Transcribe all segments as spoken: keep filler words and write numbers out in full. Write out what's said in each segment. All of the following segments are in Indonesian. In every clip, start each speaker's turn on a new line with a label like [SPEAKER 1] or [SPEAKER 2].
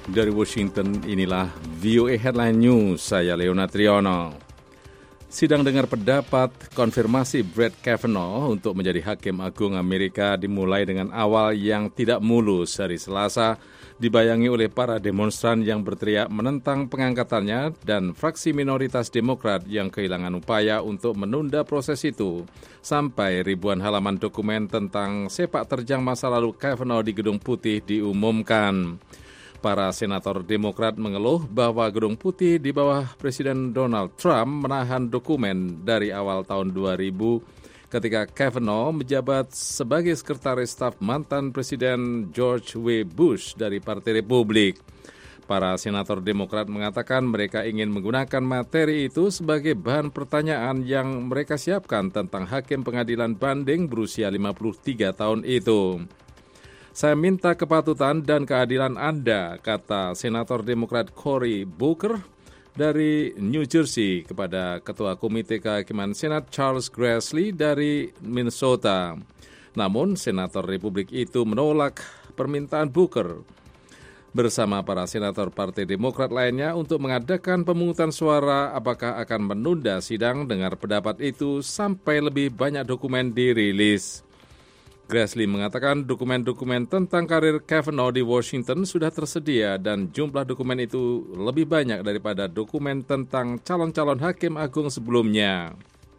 [SPEAKER 1] Dari Washington, inilah V O A Headline News, saya Leonard Triono. Sidang dengar pendapat konfirmasi Brett Kavanaugh untuk menjadi Hakim Agung Amerika dimulai dengan awal yang tidak mulus hari Selasa, dibayangi oleh para demonstran yang berteriak menentang pengangkatannya dan fraksi minoritas Demokrat yang kehilangan upaya untuk menunda proses itu, sampai ribuan halaman dokumen tentang sepak terjang masa lalu Kavanaugh di Gedung Putih diumumkan. Para senator Demokrat mengeluh bahwa Gedung Putih di bawah Presiden Donald Trump menahan dokumen dari awal tahun dua ribu ketika Kavanaugh menjabat sebagai sekretaris staf mantan Presiden George W. Bush dari Partai Republik. Para senator Demokrat mengatakan mereka ingin menggunakan materi itu sebagai bahan pertanyaan yang mereka siapkan tentang hakim pengadilan banding berusia lima puluh tiga tahun itu. Saya minta kepatutan dan keadilan Anda, kata Senator Demokrat Cory Booker dari New Jersey kepada Ketua Komite Kehakiman Senat Charles Grassley dari Minnesota. Namun, Senator Republik itu menolak permintaan Booker bersama para senator Partai Demokrat lainnya untuk mengadakan pemungutan suara apakah akan menunda sidang dengar pendapat itu sampai lebih banyak dokumen dirilis. Grassley mengatakan dokumen-dokumen tentang karir Kavanaugh di Washington sudah tersedia dan jumlah dokumen itu lebih banyak daripada dokumen tentang calon-calon hakim agung sebelumnya.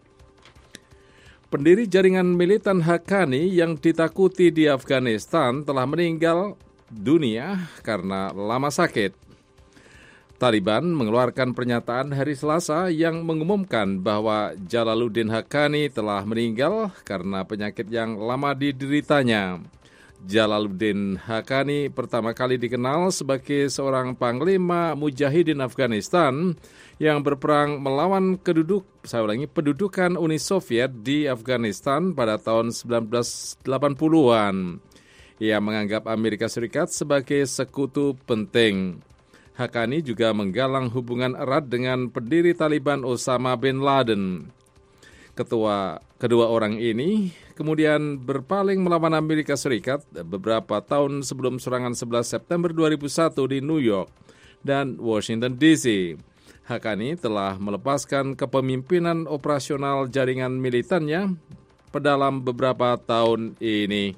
[SPEAKER 1] Pendiri jaringan militan Haqqani yang ditakuti di Afghanistan telah meninggal dunia karena lama sakit. Taliban mengeluarkan pernyataan hari Selasa yang mengumumkan bahwa Jalaluddin Haqqani telah meninggal karena penyakit yang lama dideritanya. Jalaluddin Haqqani pertama kali dikenal sebagai seorang panglima mujahidin Afghanistan yang berperang melawan keduduk, saya ulangi, pendudukan Uni Soviet di Afghanistan pada tahun sembilan belas delapan puluhan. Ia menganggap Amerika Serikat sebagai sekutu penting. Haqqani juga menggalang hubungan erat dengan pendiri Taliban Osama bin Laden. Ketua kedua orang ini kemudian berpaling melawan Amerika Serikat beberapa tahun sebelum serangan sebelas September dua ribu satu di New York dan Washington D C. Haqqani telah melepaskan kepemimpinan operasional jaringan militannya dalam beberapa tahun ini.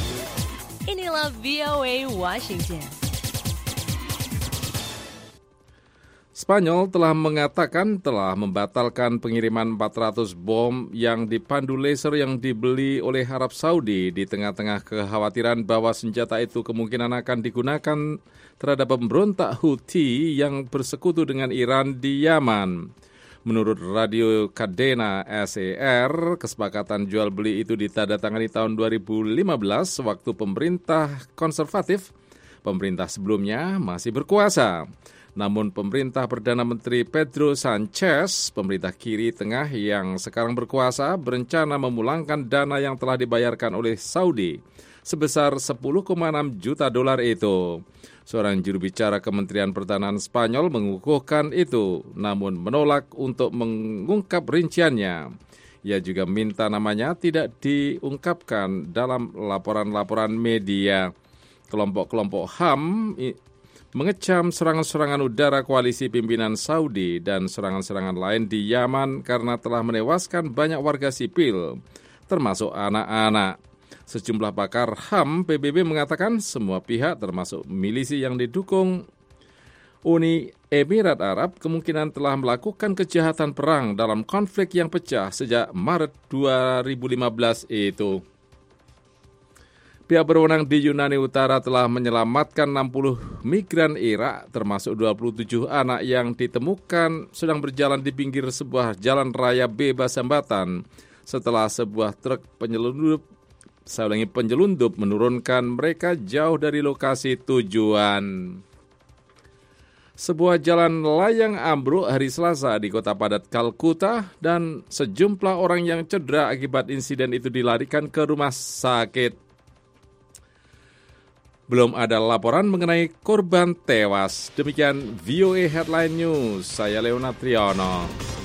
[SPEAKER 2] Inilah V O A Washington.
[SPEAKER 1] Spanyol telah mengatakan telah membatalkan pengiriman empat ratus bom yang dipandu laser yang dibeli oleh Arab Saudi di tengah-tengah kekhawatiran bahwa senjata itu kemungkinan akan digunakan terhadap pemberontak Houthi yang bersekutu dengan Iran di Yaman. Menurut radio Cadena S E R, kesepakatan jual beli itu ditandatangani tahun dua ribu lima belas waktu pemerintah konservatif, pemerintah sebelumnya masih berkuasa. Namun pemerintah Perdana Menteri Pedro Sanchez, pemerintah kiri tengah yang sekarang berkuasa, berencana memulangkan dana yang telah dibayarkan oleh Saudi sebesar sepuluh koma enam juta dolar itu. Seorang juru bicara Kementerian Pertahanan Spanyol mengukuhkan itu, namun menolak untuk mengungkap rinciannya. Ia juga minta namanya tidak diungkapkan dalam laporan-laporan media. Kelompok-kelompok H A M mengecam serangan-serangan udara koalisi pimpinan Saudi dan serangan-serangan lain di Yaman karena telah menewaskan banyak warga sipil, termasuk anak-anak. Sejumlah pakar H A M P B B mengatakan semua pihak termasuk milisi yang didukung Uni Emirat Arab kemungkinan telah melakukan kejahatan perang dalam konflik yang pecah sejak Maret dua ribu lima belas itu. Pihak berwenang di Yunani Utara telah menyelamatkan enam puluh migran Irak, termasuk dua puluh tujuh anak yang ditemukan sedang berjalan di pinggir sebuah jalan raya bebas hambatan setelah sebuah truk penyelundup, saya ulangi, penyelundup menurunkan mereka jauh dari lokasi tujuan. Sebuah jalan layang ambruk hari Selasa di kota padat Kalkuta dan sejumlah orang yang cedera akibat insiden itu dilarikan ke rumah sakit. Belum ada laporan mengenai korban tewas. Demikian V O A Headline News. Saya Leonard Triono.